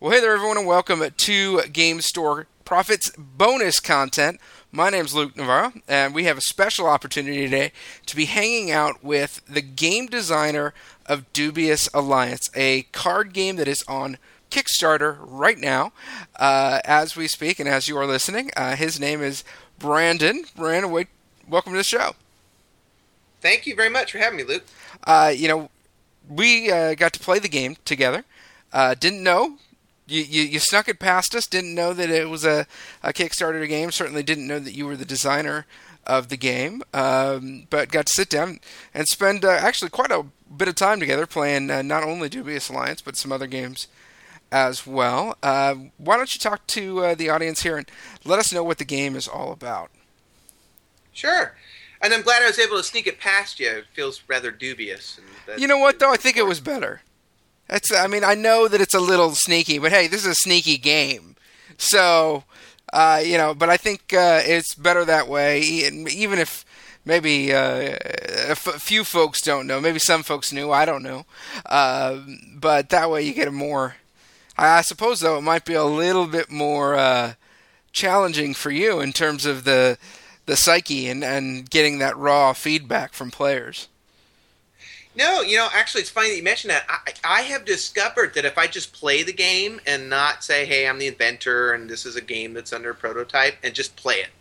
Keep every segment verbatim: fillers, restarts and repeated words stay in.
Well, hey there, everyone, and welcome to Game Store Profits bonus content. My name's Luke Navarro, and we have a special opportunity today to be hanging out with the game designer of Dubious Alliance, a card game that is on Kickstarter right now uh, as we speak and as you are listening. Uh, his name is Brandon. Brandon, wait, welcome to the show. Thank you very much for having me, Luke. Uh, you know, we uh, got to play the game together. Uh, didn't know. You, you you snuck it past us, didn't know that it was a, a Kickstarter game, certainly didn't know that you were the designer of the game, um, but got to sit down and spend uh, actually quite a bit of time together playing uh, not only Dubious Alliance, but some other games as well. Uh, why don't you talk to uh, the audience here and let us know what the game is all about? Sure. And I'm glad I was able to sneak it past you. It feels rather dubious. And you know what, though? I think it was better. That's, I mean, I know that it's a little sneaky, but hey, this is a sneaky game. So, uh, you know, but I think uh, it's better that way, even if maybe uh, a f- few folks don't know. Maybe some folks knew, I don't know. Uh, but that way you get a more, I suppose, though, it might be a little bit more uh, challenging for you in terms of the the psyche and, and getting that raw feedback from players. No, you know, actually, it's funny that you mentioned that. I, I have discovered that if I just play the game and not say, hey, I'm the inventor and this is a game that's under prototype, and just play it,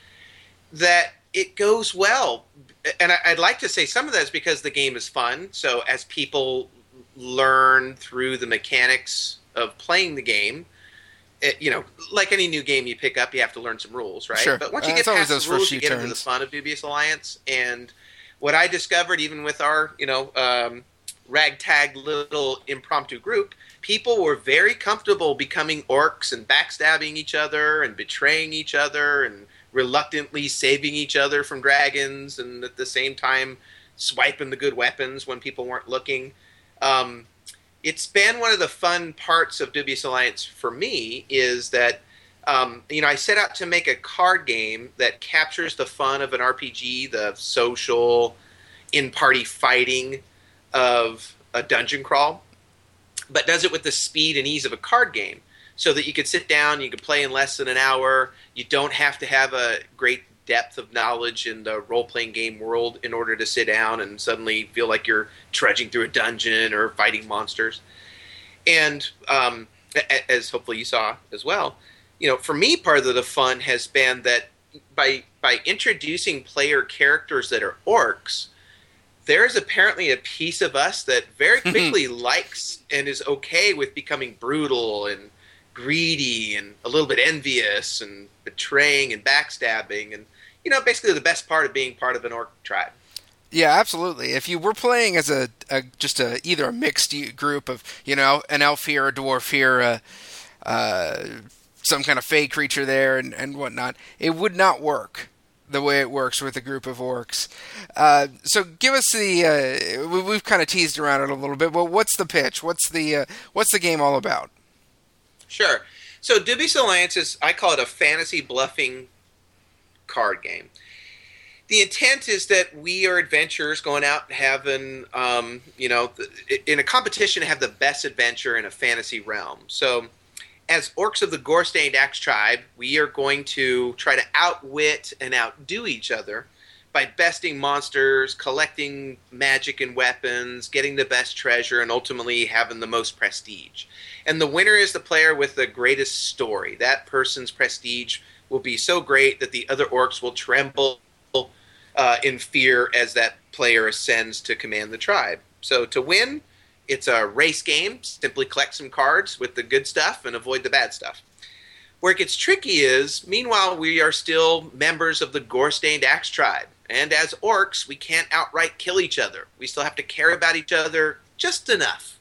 that it goes well. And I, I'd like to say some of that is because the game is fun. So as people learn through the mechanics of playing the game, it, you know, like any new game you pick up, you have to learn some rules, right? Sure. But once you uh, get past those the rules, first you few get into the turns. fun of Dubious Alliance. And what I discovered, even with our, you know, um, ragtag little impromptu group, people were very comfortable becoming orcs and backstabbing each other and betraying each other and reluctantly saving each other from dragons and at the same time swiping the good weapons when people weren't looking. Um, it's been one of the fun parts of Dubious Alliance for me is that Um, you know, I set out to make a card game that captures the fun of an R P G, the social, in-party fighting of a dungeon crawl, but does it with the speed and ease of a card game so that you could sit down, you could play in less than an hour, you don't have to have a great depth of knowledge in the role-playing game world in order to sit down and suddenly feel like you're trudging through a dungeon or fighting monsters. And um, as hopefully you saw as well, you know, for me, part of the fun has been that by by introducing player characters that are orcs, there is apparently a piece of us that very quickly likes and is okay with becoming brutal and greedy and a little bit envious and betraying and backstabbing and, you know, basically the best part of being part of an orc tribe. Yeah, absolutely. If you were playing as a, a just a either a mixed group of, you know, an elf here, a dwarf here, a uh, some kind of fey creature there and, and whatnot, it would not work the way it works with a group of orcs. Uh, so give us the, uh, we, we've kind of teased around it a little bit, but what's the pitch? What's the, uh, what's the game all about? Sure. So Dubious Alliance is, I call it a fantasy bluffing card game. The intent is that we are adventurers going out and having, um, you know, in a competition, have the best adventure in a fantasy realm. So as orcs of the Gore-Stained Axe tribe, we are going to try to outwit and outdo each other by besting monsters, collecting magic and weapons, getting the best treasure, and ultimately having the most prestige. And the winner is the player with the greatest story. That person's prestige will be so great that the other orcs will tremble uh, in fear as that player ascends to command the tribe. So to win, it's a race game. Simply collect some cards with the good stuff and avoid the bad stuff. Where it gets tricky is, meanwhile, we are still members of the Gore-Stained Axe tribe. And as orcs, we can't outright kill each other. We still have to care about each other just enough.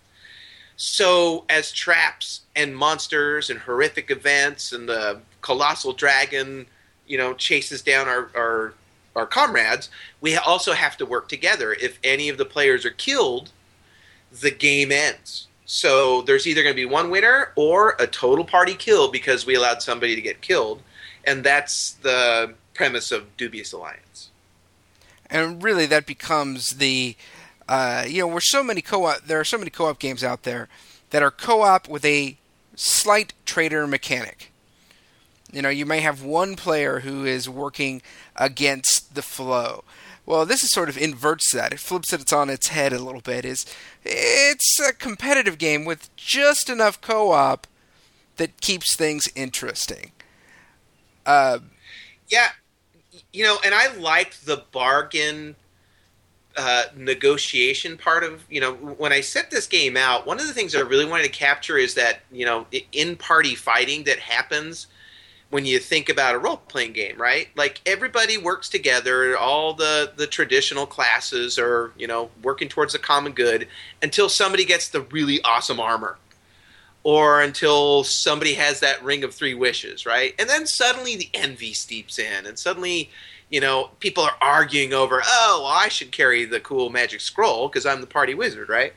So as traps and monsters and horrific events and the colossal dragon, you know, chases down our, our, our comrades, we also have to work together. If any of the players are killed, the game ends. So there's either going to be one winner or a total party kill because we allowed somebody to get killed. And that's the premise of Dubious Alliance. And really that becomes the, uh, you know, we're so many co-op, there are so many co-op games out there that are co-op with a slight traitor mechanic. You know, you may have one player who is working against the flow. Well, this is sort of inverts that. It flips it on its head a little bit. Is It's a competitive game with just enough co-op that keeps things interesting. Uh, yeah, you know, and I liked the bargain uh, negotiation part of, you know, when I set this game out, one of the things I really wanted to capture is that, you know, in-party fighting that happens when you think about a role-playing game, right? Like, everybody works together, all the, the traditional classes are, you know, working towards the common good until somebody gets the really awesome armor. Or until somebody has that ring of three wishes, right? And then suddenly the envy steeps in, and suddenly, you know, people are arguing over, oh, well, I should carry the cool magic scroll because I'm the party wizard, right?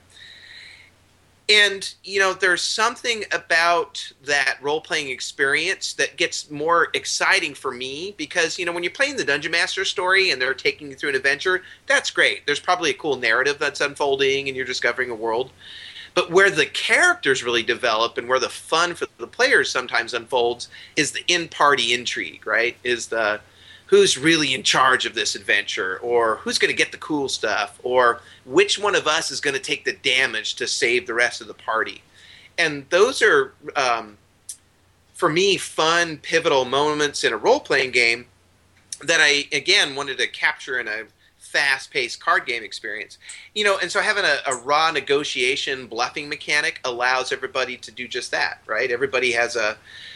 And, you know, there's something about that role-playing experience that gets more exciting for me because, you know, when you're playing the Dungeon Master story and they're taking you through an adventure, that's great. There's probably a cool narrative that's unfolding and you're discovering a world. But where the characters really develop and where the fun for the players sometimes unfolds is the in-party intrigue, right? Is the who's really in charge of this adventure, or who's going to get the cool stuff, or which one of us is going to take the damage to save the rest of the party. And those are, um, for me, fun, pivotal moments in a role-playing game that I, again, wanted to capture in a fast-paced card game experience. You know, and so having a, a raw negotiation bluffing mechanic allows everybody to do just that, right? Everybody has a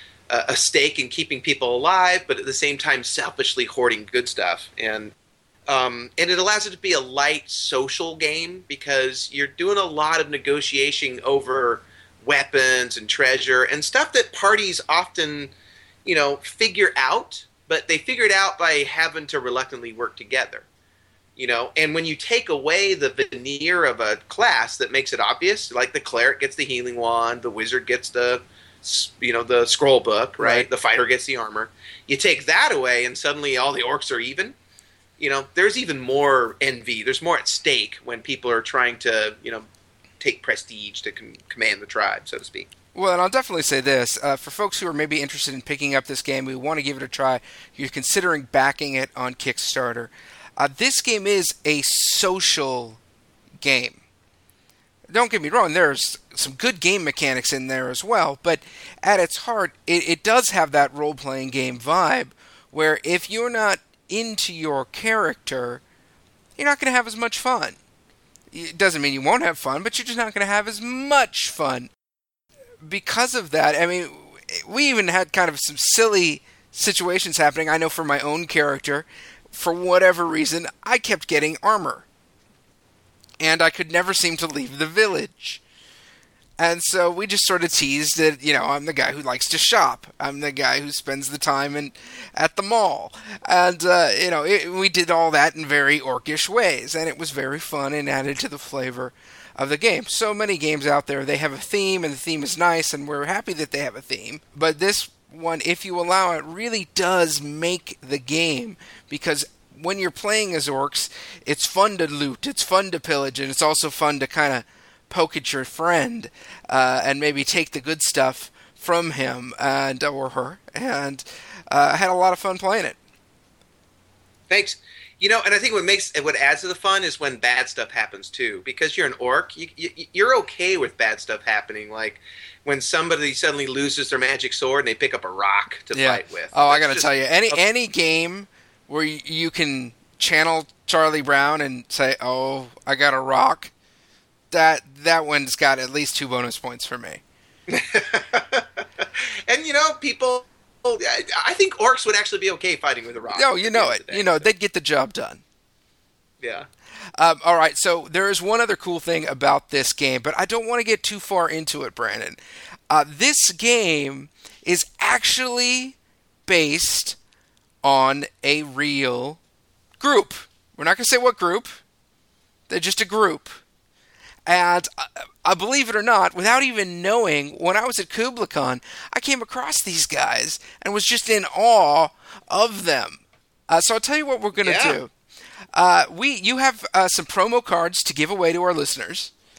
a stake in keeping people alive, but at the same time selfishly hoarding good stuff. And um, and it allows it to be a light social game because you're doing a lot of negotiation over weapons and treasure and stuff that parties often, you know, figure out, but they figure it out by having to reluctantly work together. You know, and when you take away the veneer of a class that makes it obvious, like the cleric gets the healing wand, the wizard gets the you know, the scroll book, right? right? The fighter gets the armor. You take that away, and suddenly all the orcs are even. You know, there's even more envy. There's more at stake when people are trying to, you know, take prestige to com- command the tribe, so to speak. Well, and I'll definitely say this. Uh, for folks who are maybe interested in picking up this game, who want to give it a try, you're considering backing it on Kickstarter. Uh, this game is a social game. Don't get me wrong, there's some good game mechanics in there as well, but at its heart, it, it does have that role-playing game vibe, where if you're not into your character, you're not going to have as much fun. It doesn't mean you won't have fun, but you're just not going to have as much fun. Because of that, I mean, we even had kind of some silly situations happening. I know for my own character, for whatever reason, I kept getting armor. And I could never seem to leave the village. And so we just sort of teased that, you know, I'm the guy who likes to shop. I'm the guy who spends the time in, at the mall. And, uh, you know, it, we did all that in very orcish ways. And it was very fun and added to the flavor of the game. So many games out there, they have a theme, and the theme is nice, and we're happy that they have a theme. But this one, if you allow it, really does make the game, because when you're playing as orcs, it's fun to loot, it's fun to pillage, and it's also fun to kind of poke at your friend uh, and maybe take the good stuff from him and or her. And uh, I had a lot of fun playing it. Thanks. You know, and I think what makes what adds to the fun is when bad stuff happens too. Because you're an orc, you, you, you're okay with bad stuff happening. Like when somebody suddenly loses their magic sword and they pick up a rock to yeah. fight with. Oh, That's I got to tell you, any a, any game where you can channel Charlie Brown and say, "Oh, I got a rock," that that one's got at least two bonus points for me. And you know, people, I think orcs would actually be okay fighting with a rock. No, you know it. You know, they'd get the job done. Yeah. Um, all right, so there is one other cool thing about this game, but I don't want to get too far into it, Brandon. Uh, this game is actually based on a real group. We're not going to say what group. They're just a group. And I, I believe it or not, without even knowing, when I was at KublaCon, I came across these guys and was just in awe of them. Uh, so I'll tell you what we're going to yeah. do. Uh, we, you have uh, some promo cards to give away to our listeners.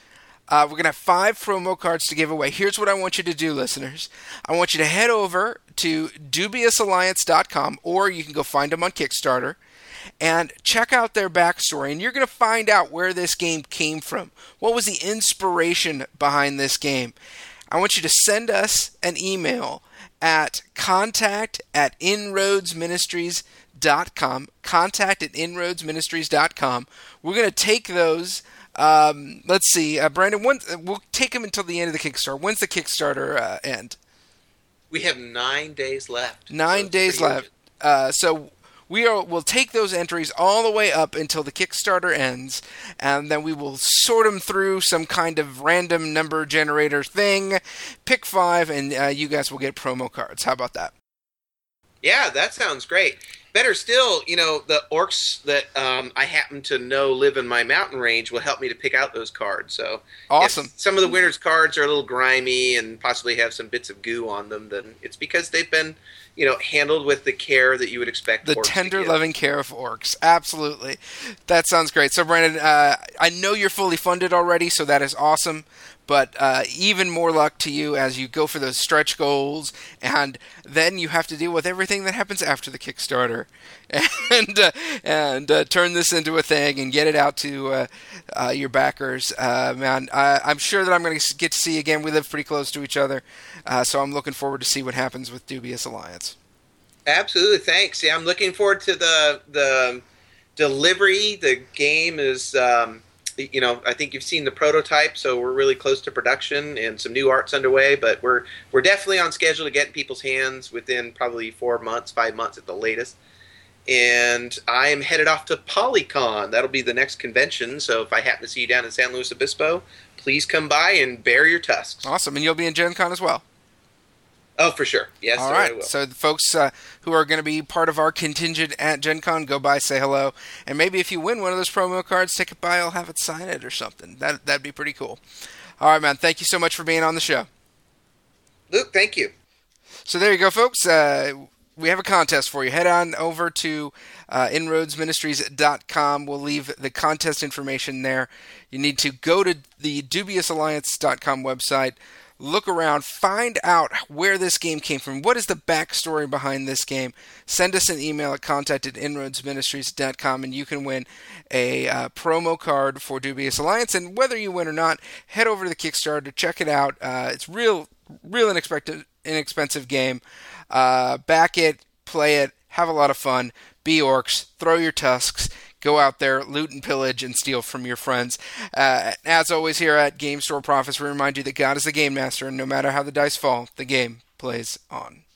Uh, we're going to have five promo cards to give away. Here's what I want you to do, listeners. I want you to head over to dubious alliance dot com, or you can go find them on Kickstarter, and check out their backstory. And you're going to find out where this game came from. What was the inspiration behind this game? I want you to send us an email at contact at inroads ministries dot com. Contact at inroads ministries dot com. We're going to take those. Um, let's see, uh, Brandon. When, we'll take them until the end of the Kickstarter. When's the Kickstarter uh, end? We have nine days left. Nine so days left. Uh, so we are. We'll take those entries all the way up until the Kickstarter ends, and then we will sort them through some kind of random number generator thing. Pick five, and uh, you guys will get promo cards. How about that? Yeah, that sounds great. Better still, you know, the orcs that um, I happen to know live in my mountain range will help me to pick out those cards. So, awesome. If some of the winners' cards are a little grimy and possibly have some bits of goo on them, then it's because they've been, you know, handled with the care that you would expect. The orcs tender, to give. loving care of orcs. Absolutely. That sounds great. So, Brandon, uh, I know you're fully funded already, so that is awesome. But uh, even more luck to you as you go for those stretch goals, and then you have to deal with everything that happens after the Kickstarter, and uh, and uh, turn this into a thing and get it out to uh, uh, your backers. Uh, man, I, I'm sure that I'm going to get to see you again. We live pretty close to each other, uh, so I'm looking forward to see what happens with Dubious Alliance. Absolutely, thanks. Yeah, I'm looking forward to the the delivery. The game is. Um, You know, I think you've seen the prototype, so we're really close to production and some new art's underway. But we're we're definitely on schedule to get in people's hands within probably four months, five months at the latest. And I am headed off to Polycon. That'll be the next convention. So if I happen to see you down in San Luis Obispo, please come by and bare your tusks. Awesome, and you'll be in Gen Con as well. Oh, for sure. Yes, All sir, right. I will. So the folks uh, who are going to be part of our contingent at Gen Con, go by, say hello. And maybe if you win one of those promo cards, take it by, I'll have it sign it or something. That, that'd be pretty cool. All right, man. Thank you so much for being on the show. Luke, thank you. So there you go, folks. Uh, we have a contest for you. Head on over to uh, inroads ministries dot com. We'll leave the contest information there. You need to go to the dubious alliance dot com website, look around, find out where this game came from. What is the backstory behind this game? Send us an email at contact at inroads ministries dot com, and you can win a uh, promo card for Dubious Alliance. And whether you win or not, head over to the Kickstarter, check it out. Uh, it's real, real inexpensive, inexpensive game. Uh, back it, play it, have a lot of fun. Be orcs, throw your tusks. Go out there, loot and pillage, and steal from your friends. Uh, as always, here at Game Store Profits, we remind you that God is the game master, and no matter how the dice fall, the game plays on.